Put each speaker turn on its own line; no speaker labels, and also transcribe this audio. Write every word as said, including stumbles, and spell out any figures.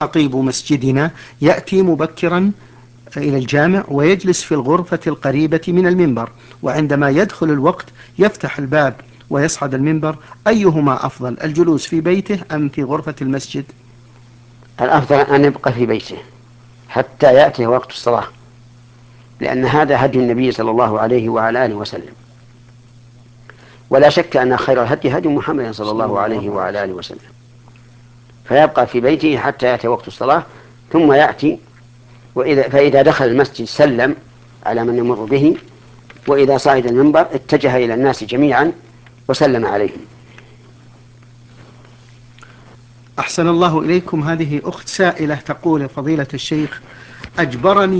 خطيب مسجدنا يأتي مبكرا إلى الجامع ويجلس في الغرفة القريبة من المنبر، وعندما يدخل الوقت يفتح الباب ويصعد المنبر، أيهما أفضل، الجلوس في بيته أم في غرفة المسجد؟
الأفضل أن يبقى في بيته حتى يأتي وقت الصلاة، لأن هذا هدي النبي صلى الله عليه وعلى آله وسلم، ولا شك أن خير الهدي هدي محمد صلى الله عليه وعلى آله وسلم، فيبقى في بيته حتى يأتي وقت الصلاة ثم يأتي، وإذا فإذا دخل المسجد سلم على من يمر به، وإذا صعد المنبر اتجه إلى الناس جميعا وسلم عليهم.
أحسن الله إليكم. هذه أخت سائلة تقول: فضيلة الشيخ، أجبرني